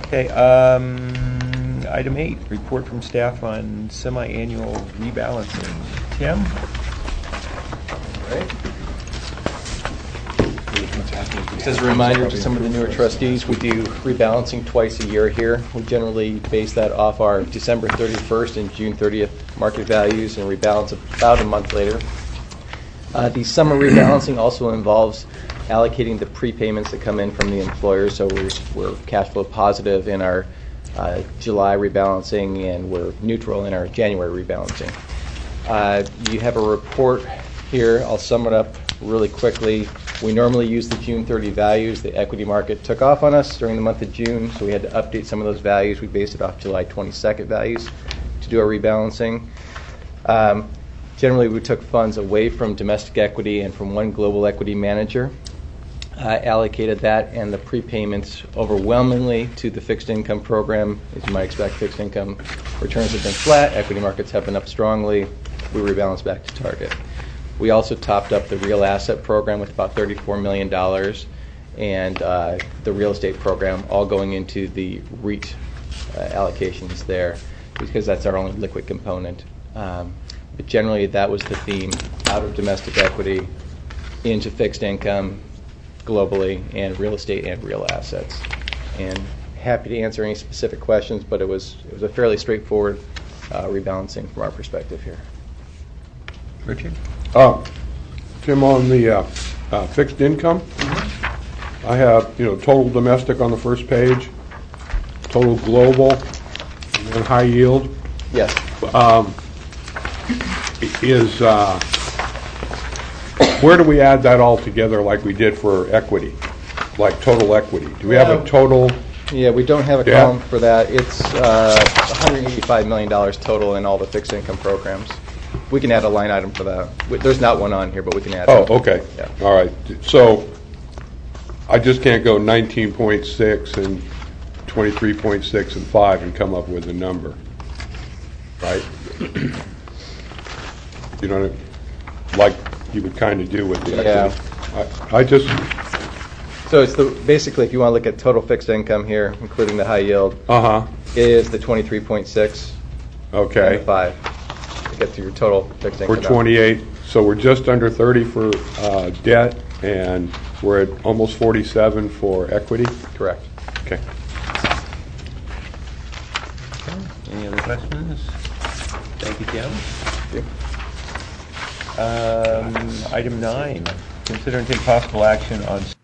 Okay, item 8, report from staff on semi-annual rebalancing. Tim? Just as a reminder to some of the newer trustees, we do rebalancing twice a year here. We generally base that off our December 31st and June 30th market values and rebalance about a month later. The summer rebalancing also involves allocating the prepayments that come in from the employers, so we're cash flow positive in our July rebalancing, and we're neutral in our January rebalancing. You have a report here. I'll sum it up really quickly. We normally use the June 30 values. The equity market took off on us during the month of June, so we had to update some of those values. We based it off July 22nd values to do our rebalancing. Generally, we took funds away from domestic equity and from one global equity manager, allocated that and the prepayments overwhelmingly to the fixed income program. As you might expect, fixed income returns have been flat, equity markets have been up strongly. We rebalanced back to target. We also topped up the real asset program with about $34 million and the real estate program, all going into the REIT allocations there, because that's our only liquid component. But generally, that was the theme: out of domestic equity, into fixed income globally, and real estate and real assets. And happy to answer any specific questions, but it was a fairly straightforward rebalancing from our perspective here. Richard? Tim, on the fixed income, I have total domestic on the first page, total global, and then high yield. Yes. Where do we add that all together like we did for equity, like total equity? Do we have a total? Yeah, we don't have a column for that. It's $185 million total in all the fixed income programs. We can add a line item for that. There's not one on here, but we can add it. Oh, okay. Yeah. All right. So I just can't go 19.6 and 23.6 and 5 and come up with a number, right? You know, like you would kind of do with the equity. I just... So it's basically, if you want to look at total fixed income here, including the high yield, it is the 23.6 and the 5 to get to your total fixed income. We're 28, so we're just under 30 for debt, and we're at almost 47 for equity? Correct. Okay. Any other questions? Thank you, Tim. Thank you. Item 9, consider and take possible action on